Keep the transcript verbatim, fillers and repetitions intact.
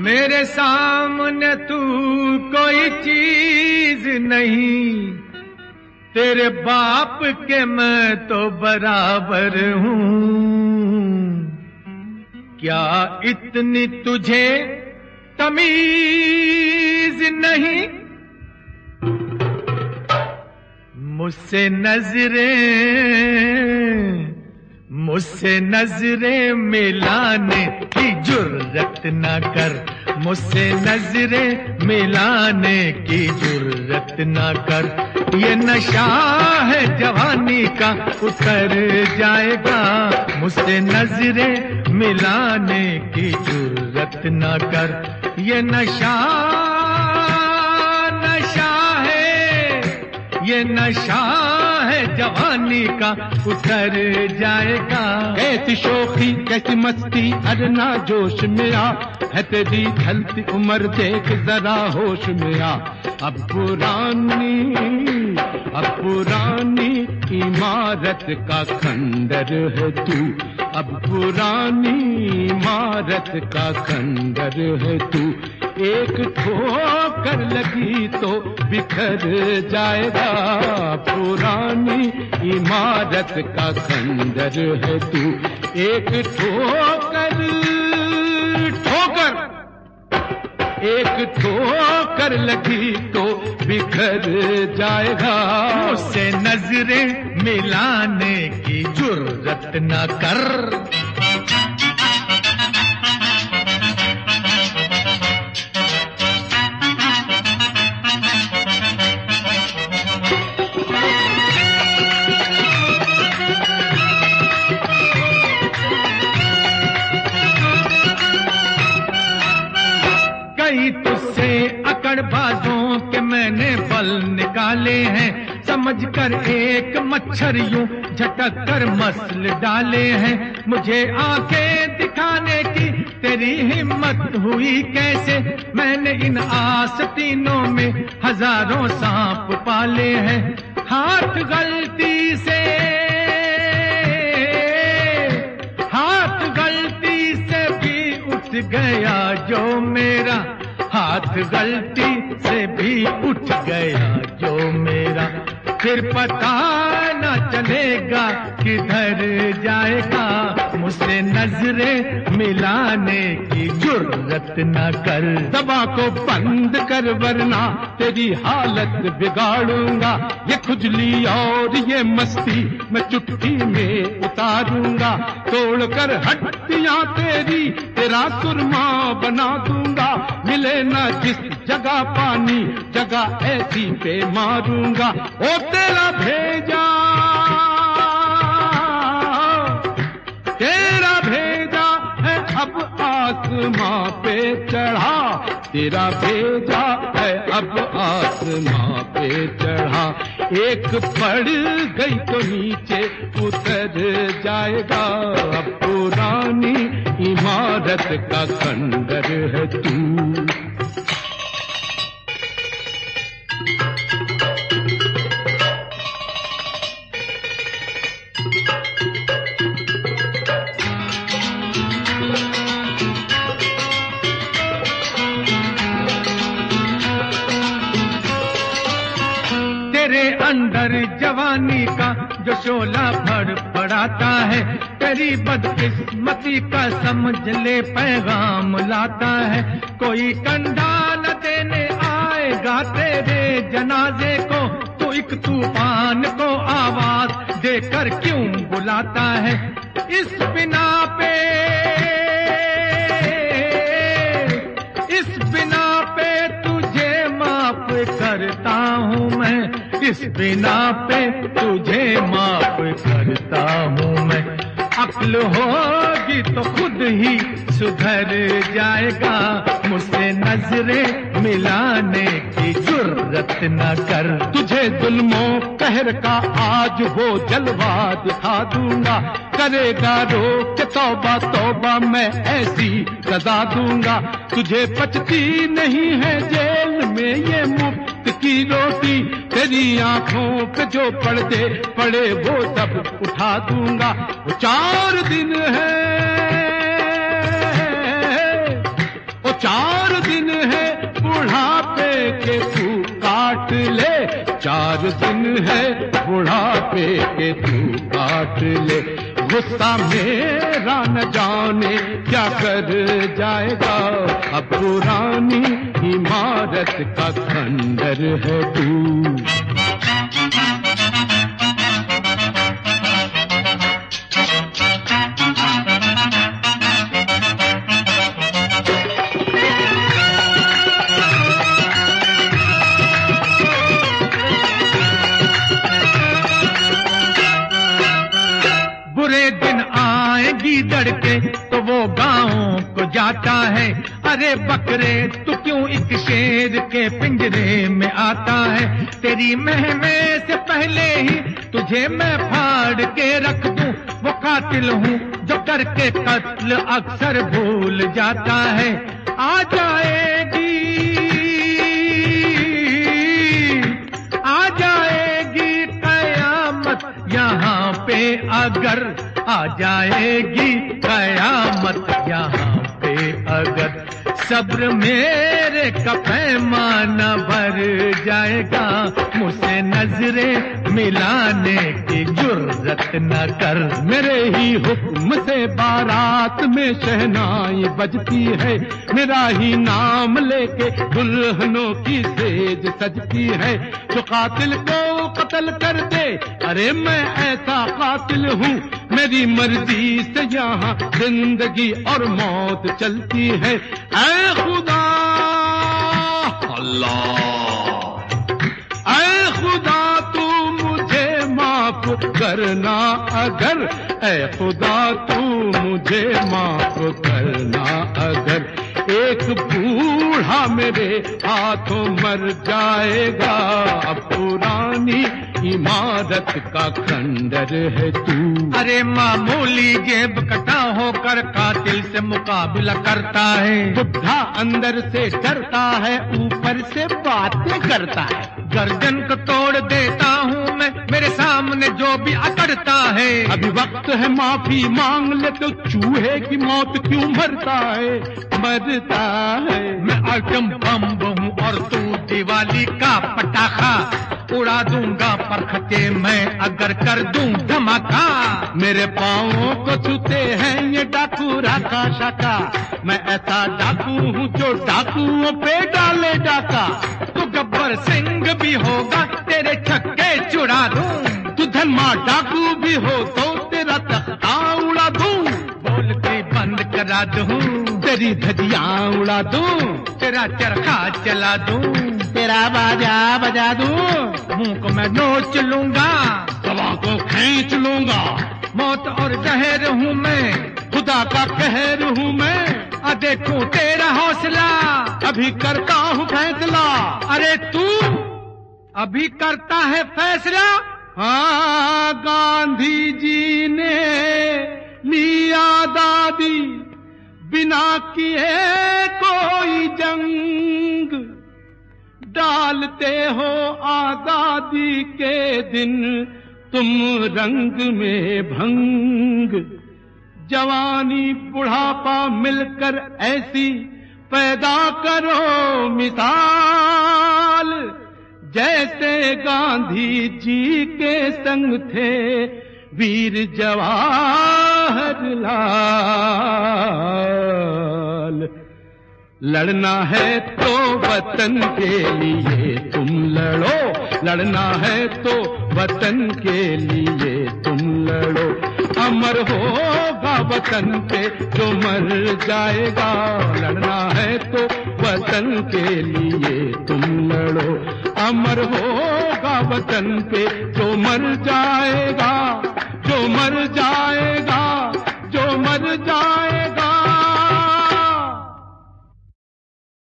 मेरे सामने तू कोई चीज नहीं, तेरे बाप के मैं तो बराबर हूँ। क्या इतनी तुझे तमीज नहीं, मुझसे नजरें मुझसे नजरें मिलाने की जुर्रत न कर, मुझसे नजरें मिलाने की जुर्रत न कर। ये नशा है जवानी का उतर जाएगा, मुझसे नजरें मिलाने की जुर्रत न कर। ये नशा नशा है, ये नशा है जवानी का उतर जाएगा। कैसी शोखी कैसी मस्ती अरना जोश में आ, है तेरी ढलती उम्र देख जरा होश में आ। अब पुरानी अब पुरानी इमारत का खंडर है तू, अब पुरानी इमारत का खंडर है तू। एक ठोकर लगी तो बिखर जाएगा, पुरानी इमारत का खंडर है तू। एक ठोकर ठोकर एक ठोकर लगी तो बिखर जाएगा। मुझसे नजरें मिलाने की जुर्रत न कर। कई तुझसे अकड़बाजों के मैंने बल निकाले हैं, समझ कर एक मच्छर यूं झटक कर मसल डाले हैं। मुझे आंखें दिखाने की तेरी हिम्मत हुई कैसे, मैंने इन आस्तीनों में हजारों सांप पाले हैं। हाथ गलती से हाथ गलती से भी उठ गया जो मेरा, हाथ गलती से भी उठ गया जो मेरा। फिर पता न चलेगा किधर जाएगा, मुझसे नजरें मिलाने की जुर्रत न कर। दबा को बंद कर वरना तेरी हालत बिगाड़ूंगा। ये खुजली और ये मस्ती मैं चुटकी में उतारूंगा। तोड़ कर हड्डियां तेरी तेरा सुरमा बना दूंगा। मिले ना जिस जगह पानी जगह ऐसी पे मारूंगा। ओ तेरा भेजा तेरा भेजा है अब आसमां पे चढ़ा, तेरा भेजा है अब आसमां पे चढ़ा। एक पड़ गई तो नीचे उतर जाएगा, अब पुरानी इमारत का खंडर है तू। तेरे अंदर जवानी का जो शोला फड़फड़ाता है, तेरी बदकिस्मती का समझ ले पैगाम लाता है। कोई कंधा न देने आएगा तेरे जनाजे को, तो एक तूफान को आवाज देकर क्यों बुलाता है। इस बिना पे इस बिना पे तुझे माफ करता हूँ मैं, इस बिना पे तुझे माफ करता हूँ मैं। अक्ल होगी तो खुद ही सुधर जाएगा, मुझसे नजरें मिलाने की जुर्रत न कर। तुझे जुल्मों कहर का आज वो जलवा दिखा दूंगा। करेगा रोक तौबा तौबा मैं ऐसी सजा दूंगा। तुझे पचती नहीं है जेल में ये मुफ्त की रोटी, तेरी आंखों पे जो पर्दे पड़े वो सब उठा दूंगा। वो चार दिन है ओ चार दिन है बुढ़ापे के तू काट ले, चार दिन है बुढ़ापे के तू काट ले। गुस्सा मेरा न जाने क्या कर जाएगा, अब पुरानी इमारत का खंडर है तू। बुरे दिन आएगी दड़के तो वो गाँव को जाता है, अरे बकरे तू क्यों एक शेर के पिंजरे में आता है। तेरी महमे से पहले ही तुझे मैं फाड़ के रख दूं, वो कातिल हूँ जो करके कत्ल अक्सर भूल जाता है। आ जाएगी आ जाएगी कयामत यहाँ पे, अगर आ जाएगी कयामत यहाँ पे अगर। सब्र मेरे का पैमाना भर जाएगा, मुझसे नजरें मिलाने की जुर्रत न कर। मेरे ही हुक्म से बारात में शहनाई बजती है, मेरा ही नाम लेके दुल्हनों की सेज सजती है। जो कातिल को कत्ल कर दे, अरे मैं ऐसा कातिल हूँ, मेरी मर्जी से यहाँ जिंदगी और मौत चलती है। ऐ खुदा अल्लाह, ऐ खुदा तू मुझे माफ करना अगर, ऐ खुदा तू मुझे माफ करना अगर। एक बूढ़ा मेरे हाथों मर जाएगा, अब पुरानी इमारत का खंडर है तू। अरे मामूली जेब कटा होकर कातिल से मुकाबला करता है, बुढ़ा अंदर से डरता है, ऊपर से बातें करता है। गर्दन को तोड़ देता हूँ मैं मेरे सामने जो भी अकड़ता है। अभी वक्त है माफी मांग ले, तो चूहे की मौत क्यों मरता है मरता है। मैं आइटम बम हूँ और तू दिवाली का पटाखा, उड़ा दूंगा परखते मैं अगर कर दूं धमाका। मेरे पाँवों को छूते हैं ये डाकू राका शाका, मैं ऐसा डाकू हूँ जो डाकुओं पे डाले डाका। तू गब्बर सिंह भी होगा, तेरे छक्के छुड़ा दूं। तू धनमा डाकू भी हो तो तेरा तख्ता उड़ा दूं। बोल के बंद करा दूं, तेरी धजियां उड़ा दूं। तेरा चरखा चला दूं, तेरा बाजा बजा दूं। मुंह को मैं नोच लूंगा, गवाह को खींच लूंगा। मौत और जहर हूँ मैं, खुदा का कहर हूँ मैं। आ देखूं तेरा हौसला, अभी करता हूँ फैसला। अरे तू अभी करता है फैसला। हाँ, गांधी जी ने लिया दादी, बिना किए कोई जंग। डालते हो आजादी के दिन तुम रंग में भंग। जवानी बुढ़ापा मिलकर ऐसी पैदा करो मिसाल, जैसे गांधी जी के संग थे वीर जवाहर लाल। लड़ना है तो वतन के लिए तुम लड़ो, लड़ना है तो वतन के लिए तुम लड़ो। अमर होगा वतन पे जो मर जाएगा, लड़ना है तो वतन के लिए तुम लड़ो। अमर होगा वतन पे जो मर जाएगा, जो मर जाएगा, जो मर जाएगा।